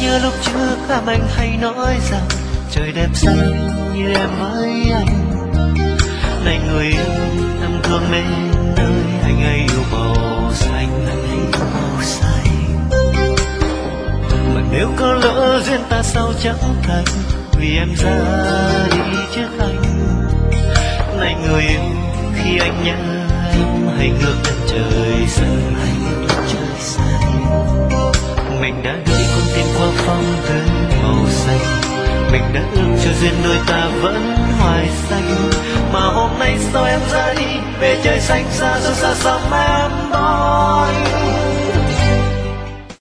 nhớ lúc trước anh hay nói rằng trời đẹp xanh như em với anh. Này người yêu, em thương nên nơi anh ấy yêu màu xanh, anh ấy yêu màu xanh. Mà nếu có lỡ duyên ta sau chẳng thành, vì em ra đi trước anh. Này người yêu, khi anh nhớ em hãy ngước lên trời xanh, hãy ngước lên trời xanh. Mình đã gửi con tim qua phong thư màu xanh, mình đã ước cho duyên đôi ta vẫn hoài xanh. Mà hôm nay sao em ra đi về trời xanh xa xôi xa xăm em đói.